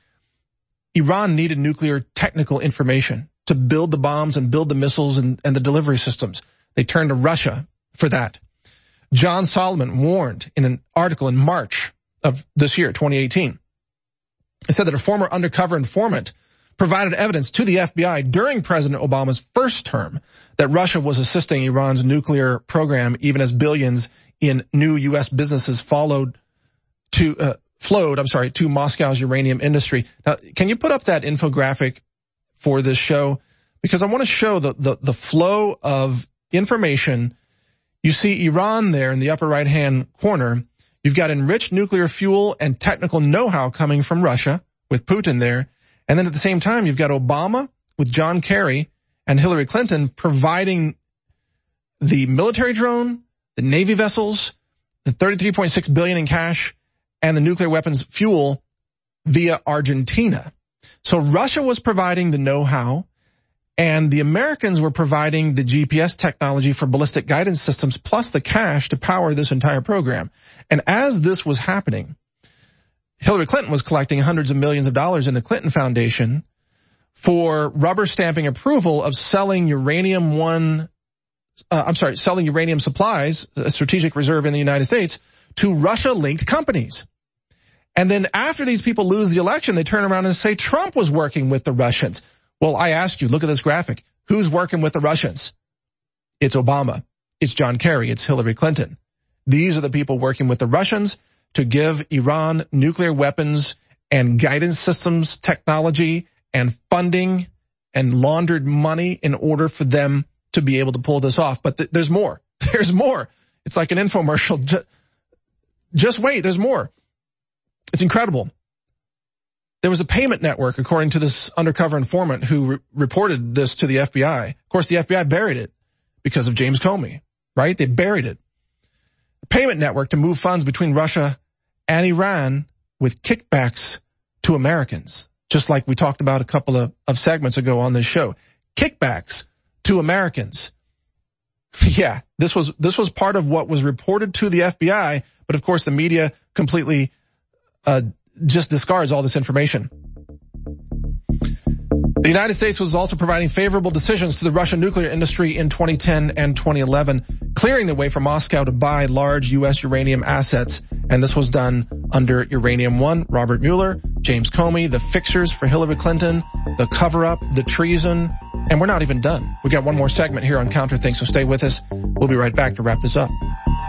Iran needed nuclear technical information to build the bombs and build the missiles and, and the delivery systems. They turned to Russia for that. John Solomon warned in an article in March of this year, twenty eighteen. It said that a former undercover informant provided evidence to the F B I during President Obama's first term that Russia was assisting Iran's nuclear program, even as billions in new U S businesses followed to, uh, flowed, I'm sorry, to Moscow's uranium industry. Now, can you put up that infographic for this show? Because I want to show the, the, the flow of information. You see Iran there in the upper right-hand corner. You've got enriched nuclear fuel and technical know-how coming from Russia with Putin there. And then at the same time, you've got Obama with John Kerry and Hillary Clinton providing the military drone, the Navy vessels, the thirty-three point six billion dollars in cash, and the nuclear weapons fuel via Argentina. So Russia was providing the know-how, and the Americans were providing the G P S technology for ballistic guidance systems, plus the cash to power this entire program. And as this was happening, Hillary Clinton was collecting hundreds of millions of dollars in the Clinton Foundation for rubber stamping approval of selling uranium one, uh, I'm sorry, selling uranium supplies, a strategic reserve in the United States, to Russia-linked companies. And then after these people lose the election, they turn around and say Trump was working with the Russians. Well, I asked you, look at this graphic. Who's working with the Russians? It's Obama. It's John Kerry. It's Hillary Clinton. These are the people working with the Russians to give Iran nuclear weapons and guidance systems technology and funding and laundered money in order for them to be able to pull this off. But th- there's more. There's more. It's like an infomercial. Just, just wait. There's more. It's incredible. There was a payment network, according to this undercover informant who re- reported this to the F B I. Of course, the F B I buried it because of James Comey, right? They buried it. A payment network to move funds between Russia and Iran with kickbacks to Americans, just like we talked about a couple of, of segments ago on this show. Kickbacks to Americans. Yeah, this was, this was part of what was reported to the F B I, but of course the media completely, uh, just discards all this information. The United States was also providing favorable decisions to the Russian nuclear industry in twenty ten and twenty eleven, clearing the way for Moscow to buy large U S uranium assets. And this was done under Uranium One, Robert Mueller, James Comey, the fixers for Hillary Clinton, the cover-up, the treason. And we're not even done. We got one more segment here on CounterThink, so stay with us. We'll be right back to wrap this up.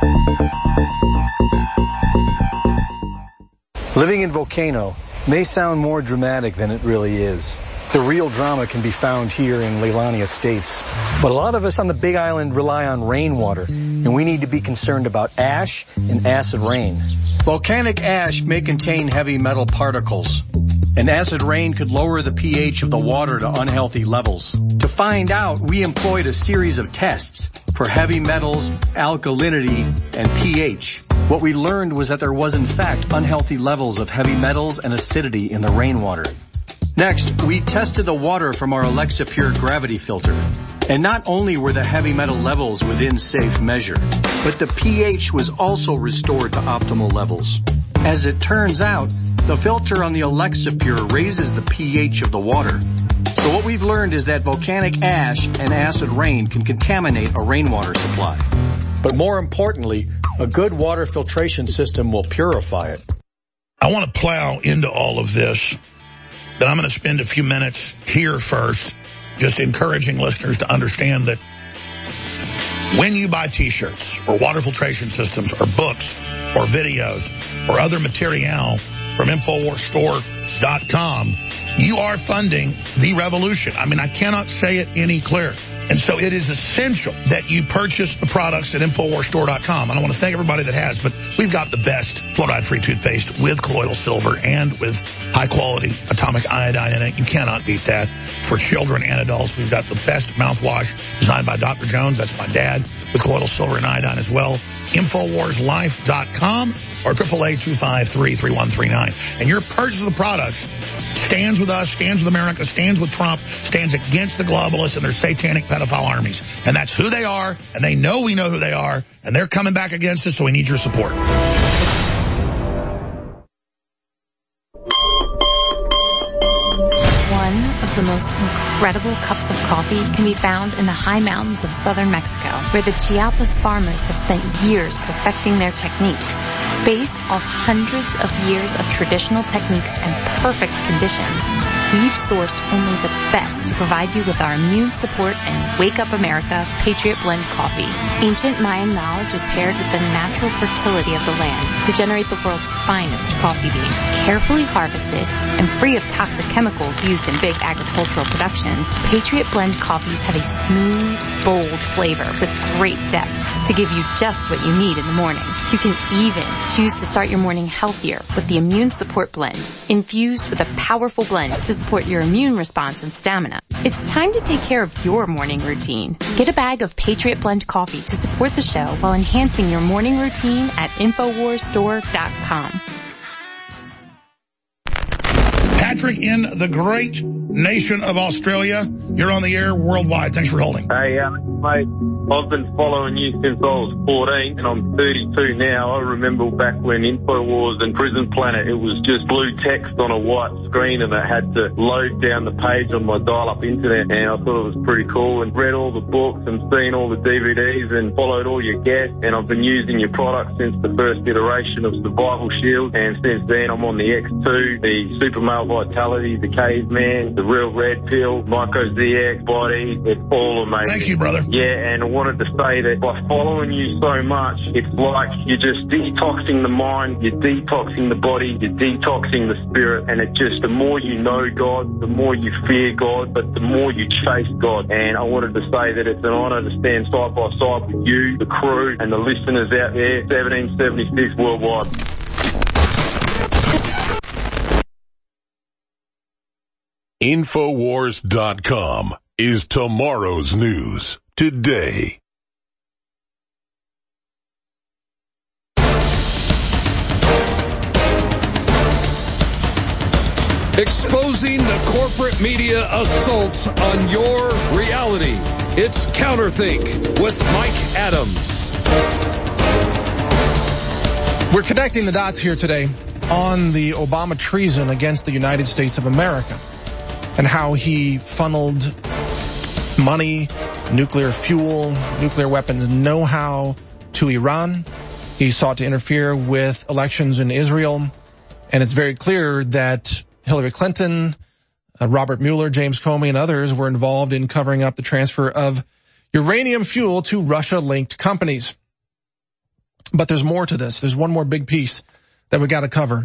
Living in Volcano may sound more dramatic than it really is. The real drama can be found here in Leilani Estates. But a lot of us on the Big Island rely on rainwater, and we need to be concerned about ash and acid rain. Volcanic ash may contain heavy metal particles, and acid rain could lower the pH of the water to unhealthy levels. To find out, we employed a series of tests for heavy metals, alkalinity, and pH. What we learned was that there was in fact unhealthy levels of heavy metals and acidity in the rainwater. Next, we tested the water from our Alexa Pure gravity filter. And not only were the heavy metal levels within safe measure, but the pH was also restored to optimal levels. As it turns out, the filter on the Alexa Pure raises the pH of the water. So what we've learned is that volcanic ash and acid rain can contaminate a rainwater supply. But more importantly, a good water filtration system will purify it. I want to plow into all of this, but I'm going to spend a few minutes here first just encouraging listeners to understand that when you buy T-shirts or water filtration systems or books or videos or other material from Infowars Store dot com, you are funding the revolution. I mean, I cannot say it any clearer. And so it is essential that you purchase the products at Infowars Store dot com. And I want to thank everybody that has, but we've got the best fluoride-free toothpaste with colloidal silver and with high-quality atomic iodine in it. You cannot beat that. For children and adults, we've got the best mouthwash designed by Doctor Jones. That's my dad, with colloidal silver and iodine as well. Infowars Life dot com or eight eight eight, two five three, three one three nine. And your purchase of the products stands with us, stands with America, stands with Trump, stands against the globalists and their satanic pedophile armies. And that's who they are, and they know we know who they are, and they're coming back against us, so we need your support. One of the most incredible cups of coffee can be found in the high mountains of southern Mexico, where the Chiapas farmers have spent years perfecting their techniques. Based off hundreds of years of traditional techniques and perfect conditions, we've sourced only the best to provide you with our immune support and Wake Up America Patriot Blend coffee. Ancient Mayan knowledge is paired with the natural fertility of the land to generate the world's finest coffee bean. Carefully harvested and free of toxic chemicals used in big agricultural productions, Patriot Blend coffees have a smooth, bold flavor with great depth to give you just what you need in the morning. You can even choose to start your morning healthier with the Immune Support Blend, infused with a powerful blend to support your immune response and stamina. It's time to take care of your morning routine. Get a bag of Patriot Blend coffee to support the show while enhancing your morning routine at infowars store dot com. Patrick in the great nation of Australia. You're on the air worldwide. Thanks for holding. Hey, um, mate. I've been following you since I was fourteen, and I'm thirty-two now. I remember back when InfoWars and Prison Planet, it was just blue text on a white screen, and I had to load down the page on my dial-up internet, and I thought it was pretty cool, and read all the books and seen all the D V Ds and followed all your guests, and I've been using your product since the first iteration of Survival Shield, and since then I'm on the X two, the Super Male Vitality, the Caveman, the Real Red Pill, Myco Z X, Body. It's all amazing. Thank you, brother. Yeah, and I wanted to say that by following you so much, it's like you're just detoxing the mind, you're detoxing the body, you're detoxing the spirit, and it just, the more you know God, the more you fear God, but the more you chase God. And I wanted to say that it's an honor to stand side by side with you, the crew, and the listeners out there, seventeen seventy-six worldwide. Infowars dot com is tomorrow's news today. Exposing the corporate media assault on your reality. It's Counterthink with Mike Adams. We're connecting the dots here today on the Obama treason against the United States of America and how he funneled money, nuclear fuel, nuclear weapons know-how to Iran. He sought to interfere with elections in Israel. And it's very clear that Hillary Clinton, uh, Robert Mueller, James Comey, and others were involved in covering up the transfer of uranium fuel to Russia-linked companies. But there's more to this. There's one more big piece that we got to cover.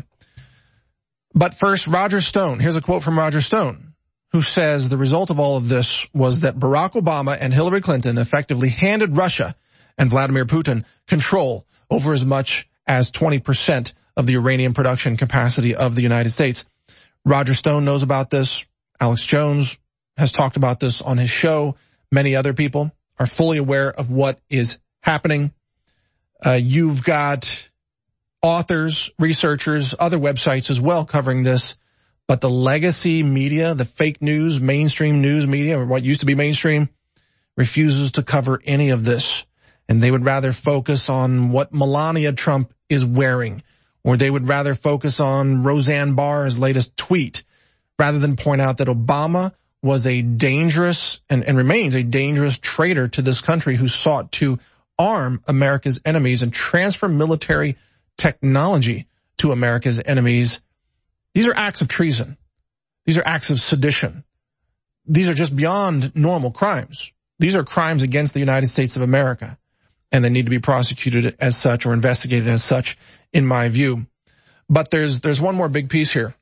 But first, Roger Stone. Here's a quote from Roger Stone, who says the result of all of this was that Barack Obama and Hillary Clinton effectively handed Russia and Vladimir Putin control over as much as twenty percent of the uranium production capacity of the United States. Roger Stone knows about this. Alex Jones has talked about this on his show. Many other people are fully aware of what is happening. Uh, you've got authors, researchers, other websites as well covering this. But the legacy media, the fake news, mainstream news media, or what used to be mainstream, refuses to cover any of this. And they would rather focus on what Melania Trump is wearing, or they would rather focus on Roseanne Barr's latest tweet, rather than point out that Obama was a dangerous and, and remains a dangerous traitor to this country who sought to arm America's enemies and transfer military technology to America's enemies. These are acts of treason. These are acts of sedition. These are just beyond normal crimes. These are crimes against the United States of America, and they need to be prosecuted as such or investigated as such, in my view. But there's there's one more big piece here.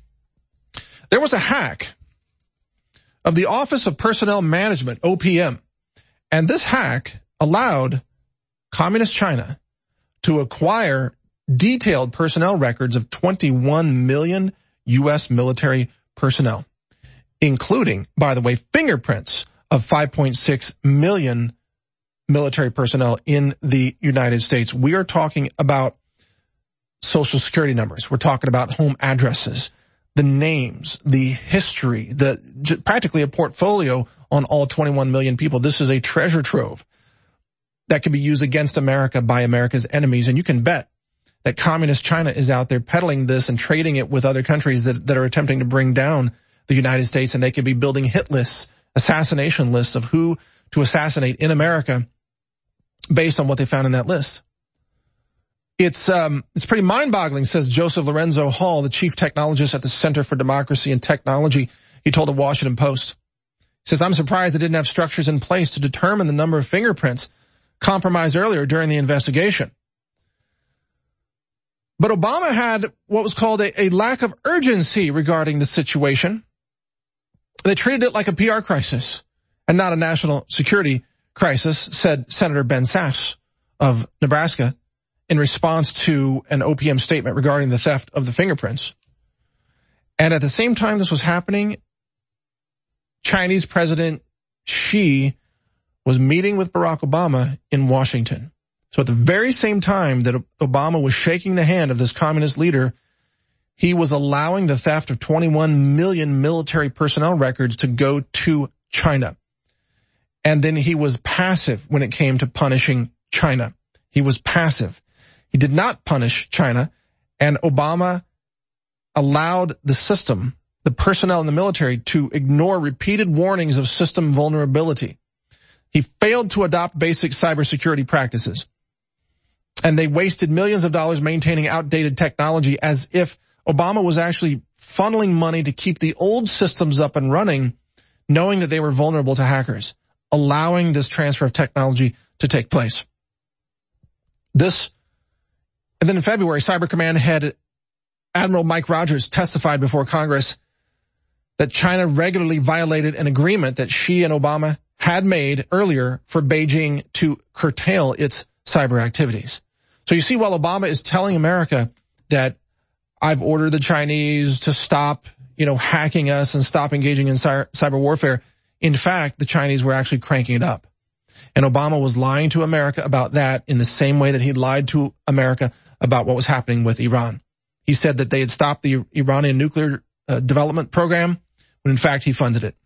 There was a hack of the Office of Personnel Management, O P M, and this hack allowed Communist China to acquire detailed personnel records of twenty-one million U S military personnel, including, by the way, fingerprints of five point six million military personnel in the United States. We are talking about social security numbers. We're talking about home addresses, the names, the history, the practically a portfolio on all twenty-one million people. This is a treasure trove that can be used against America by America's enemies. And you can bet that communist China is out there peddling this and trading it with other countries that, that are attempting to bring down the United States, and they could be building hit lists, assassination lists of who to assassinate in America based on what they found in that list. It's um it's pretty mind-boggling, says Joseph Lorenzo Hall, the chief technologist at the Center for Democracy and Technology. He told the Washington Post. He says, I'm surprised they didn't have structures in place to determine the number of fingerprints compromised earlier during the investigation. But Obama had what was called a, a lack of urgency regarding the situation. They treated it like a P R crisis and not a national security crisis, said Senator Ben Sasse of Nebraska in response to an O P M statement regarding the theft of the fingerprints. And at the same time this was happening, Chinese President Xi was meeting with Barack Obama in Washington. So at the very same time that Obama was shaking the hand of this communist leader, he was allowing the theft of twenty-one million military personnel records to go to China. And then he was passive when it came to punishing China. He was passive. He did not punish China, and Obama allowed the system, the personnel in the military, to ignore repeated warnings of system vulnerability. He failed to adopt basic cybersecurity practices, and they wasted millions of dollars maintaining outdated technology as if Obama was actually funneling money to keep the old systems up and running, knowing that they were vulnerable to hackers, allowing this transfer of technology to take place. This, and then in February, Cyber Command head Admiral Mike Rogers testified before Congress that China regularly violated an agreement that Xi and Obama had made earlier for Beijing to curtail its cyber activities. So you see, while Obama is telling America that I've ordered the Chinese to stop, you know, hacking us and stop engaging in cyber warfare, in fact, the Chinese were actually cranking it up. And Obama was lying to America about that in the same way that he lied to America about what was happening with Iran. He said that they had stopped the Iranian nuclear uh, development program, when in fact he funded it.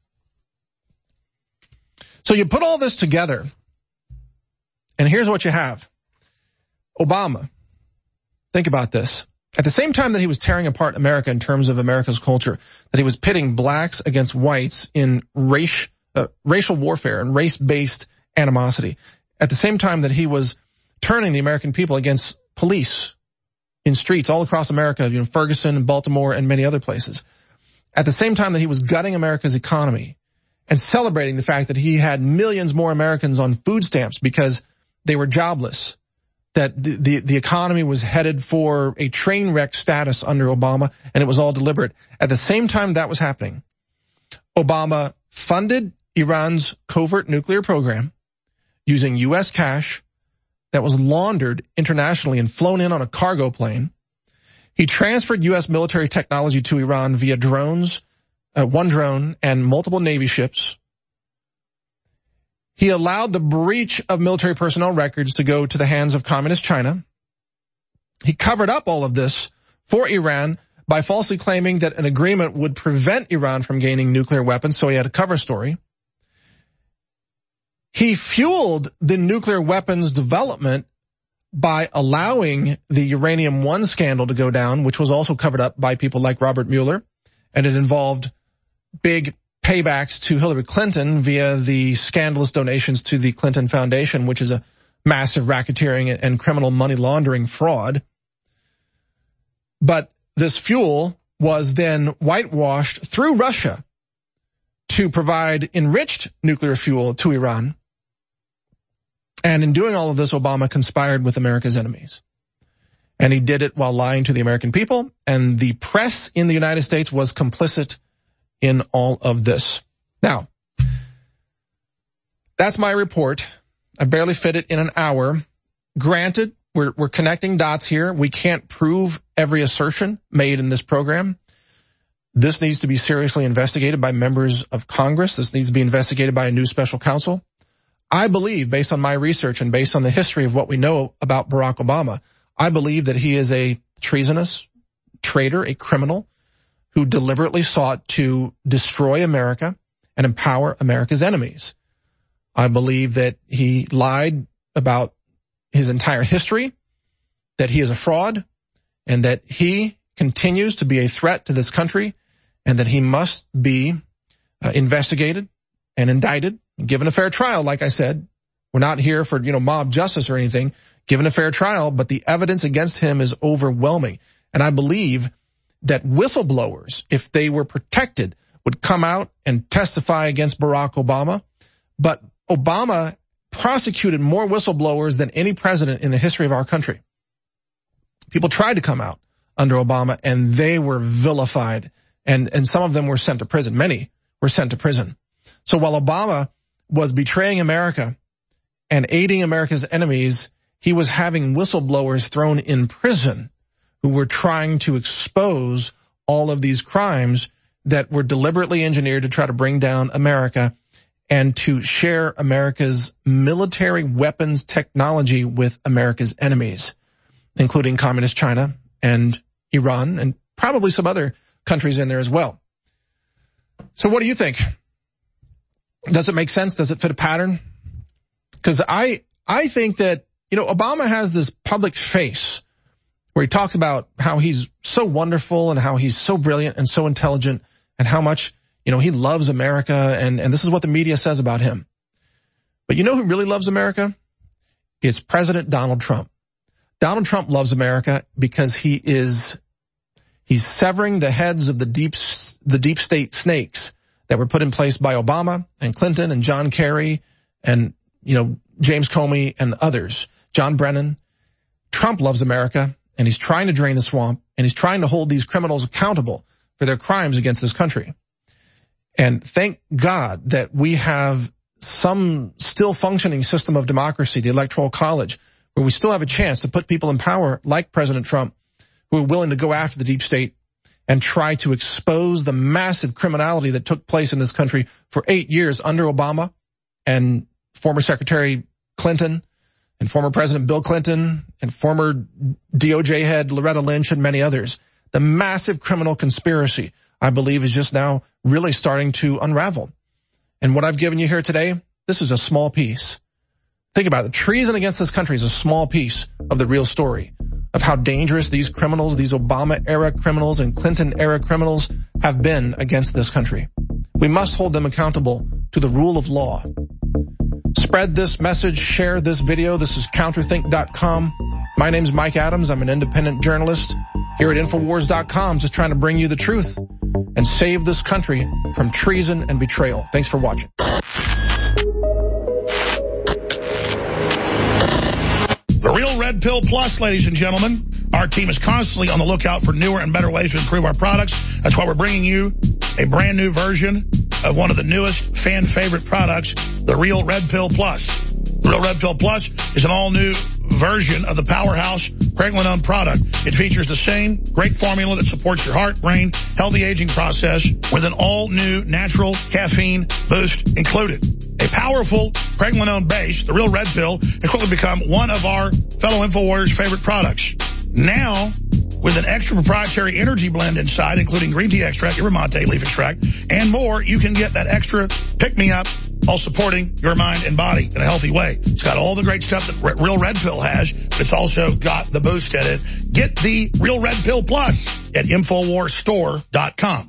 So you put all this together, and here's what you have. Obama, think about this. At the same time that he was tearing apart America in terms of America's culture, that he was pitting blacks against whites in race, uh, racial warfare and race-based animosity, at the same time that he was turning the American people against police in streets all across America, you know, Ferguson and Baltimore and many other places, at the same time that he was gutting America's economy and celebrating the fact that he had millions more Americans on food stamps because they were jobless, that the, the, the economy was headed for a train wreck status under Obama, and it was all deliberate. At the same time that was happening, Obama funded Iran's covert nuclear program using U S cash that was laundered internationally and flown in on a cargo plane. He transferred U S military technology to Iran via drones, uh, one drone, and multiple Navy ships. He allowed the breach of military personnel records to go to the hands of communist China. He covered up all of this for Iran by falsely claiming that an agreement would prevent Iran from gaining nuclear weapons, so he had a cover story. He fueled the nuclear weapons development by allowing the Uranium One scandal to go down, which was also covered up by people like Robert Mueller, and it involved big paybacks to Hillary Clinton via the scandalous donations to the Clinton Foundation, which is a massive racketeering and criminal money laundering fraud. But this fuel was then whitewashed through Russia to provide enriched nuclear fuel to Iran. And in doing all of this, Obama conspired with America's enemies. And he did it while lying to the American people, and the press in the United States was complicit in all of this. Now, that's my report. I barely fit it in an hour. Granted, we're, we're connecting dots here. We can't prove every assertion made in this program. This needs to be seriously investigated by members of Congress. This needs to be investigated by a new special counsel. I believe, based on my research and based on the history of what we know about Barack Obama, I believe that he is a treasonous traitor, a criminal who deliberately sought to destroy America and empower America's enemies. I believe that he lied about his entire history, that he is a fraud and that he continues to be a threat to this country and that he must be uh, investigated and indicted and given a fair trial. Like I said, we're not here for, you know, mob justice or anything, given a fair trial, but the evidence against him is overwhelming. And I believe that whistleblowers, if they were protected, would come out and testify against Barack Obama. But Obama prosecuted more whistleblowers than any president in the history of our country. People tried to come out under Obama, and they were vilified, and, and some of them were sent to prison. Many were sent to prison. So while Obama was betraying America and aiding America's enemies, he was having whistleblowers thrown in prison who were trying to expose all of these crimes that were deliberately engineered to try to bring down America and to share America's military weapons technology with America's enemies, including communist China and Iran and probably some other countries in there as well. So what do you think? Does it make sense? Does it fit a pattern? Because I, I think that, you know, Obama has this public face where he talks about how he's so wonderful and how he's so brilliant and so intelligent and how much, you know, he loves America, and, and this is what the media says about him. But you know who really loves America? It's President Donald Trump. Donald Trump loves America because he is, he's severing the heads of the deep, the deep state snakes that were put in place by Obama and Clinton and John Kerry and, you know, James Comey and others, John Brennan. Trump loves America, and he's trying to drain the swamp, and he's trying to hold these criminals accountable for their crimes against this country. And thank God that we have some still functioning system of democracy, the Electoral College, where we still have a chance to put people in power like President Trump who are willing to go after the deep state and try to expose the massive criminality that took place in this country for eight years under Obama and former Secretary Clinton and former President Bill Clinton and former D O J head Loretta Lynch and many others. The massive criminal conspiracy, I believe, is just now really starting to unravel. And what I've given you here today, this is a small piece. Think about it. The treason against this country is a small piece of the real story of how dangerous these criminals, these Obama-era criminals and Clinton-era criminals have been against this country. We must hold them accountable to the rule of law. Spread this message, share this video. This is counterthink dot com. My name's Mike Adams. I'm an independent journalist here at Infowars dot com, just trying to bring you the truth and save this country from treason and betrayal. Thanks for watching. The Real Red Pill Plus, ladies and gentlemen. Our team is constantly on the lookout for newer and better ways to improve our products. That's why we're bringing you a brand new version of one of the newest fan favorite products, the Real Red Pill Plus. The Real Red Pill Plus is an all-new version of the powerhouse Pregnenolone product. It features the same great formula that supports your heart, brain, healthy aging process with an all-new natural caffeine boost included. A powerful Pregnenolone base, the Real Red Pill, has quickly become one of our fellow InfoWarriors' favorite products. Now, with an extra proprietary energy blend inside, including green tea extract, yerba mate leaf extract, and more, you can get that extra pick-me-up, all supporting your mind and body in a healthy way. It's got all the great stuff that Real Red Pill has, but it's also got the boost in it. Get the Real Red Pill Plus at Infowars Store dot com.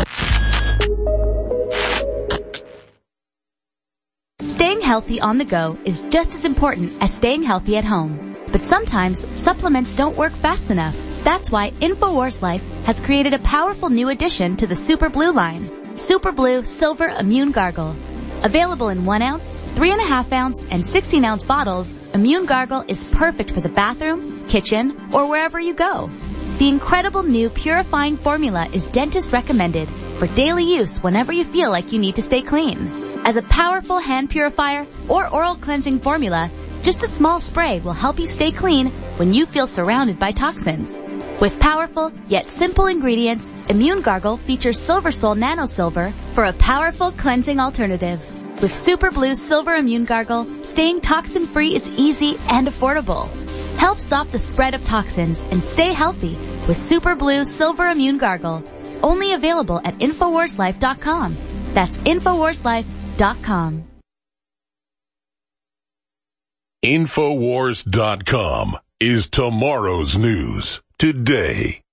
Staying healthy on the go is just as important as staying healthy at home. But sometimes supplements don't work fast enough. That's why InfoWars Life has created a powerful new addition to the Super Blue line. Super Blue Silver Immune Gargle. Available in one ounce, three and a half ounce, and sixteen ounce bottles, Immune Gargle is perfect for the bathroom, kitchen, or wherever you go. The incredible new purifying formula is dentist recommended for daily use whenever you feel like you need to stay clean. As a powerful hand purifier or oral cleansing formula, just a small spray will help you stay clean when you feel surrounded by toxins. With powerful yet simple ingredients, Immune Gargle features Silver Sol Nano Silver for a powerful cleansing alternative. With Super Blue Silver Immune Gargle, staying toxin-free is easy and affordable. Help stop the spread of toxins and stay healthy with Super Blue Silver Immune Gargle. Only available at Infowars Life dot com. That's Infowars Life dot com. Infowars dot com. is tomorrow's news today.